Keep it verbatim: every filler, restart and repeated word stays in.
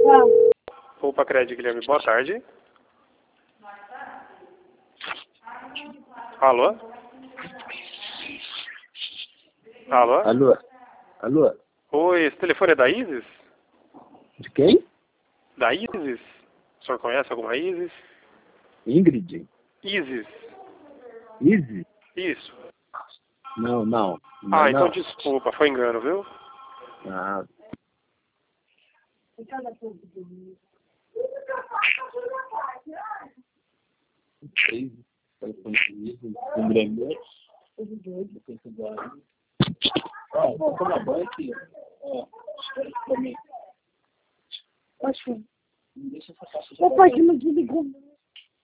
Opa, Crédito, Guilherme, boa tarde. Alô? Alô? Alô? Alô? Oi, esse telefone é da Isis? De quem? Da Isis? O senhor conhece alguma Isis? Ingrid? Isis. Isis? Isso. Não, não. não Ah, então não. desculpa, foi engano, viu? Ah. Isis, telefone comigo, um grande. Ó, eu tô na banha aqui. Ó, espera pra mim. Oxe, Não deixa essa caixa. o pai que me desligou.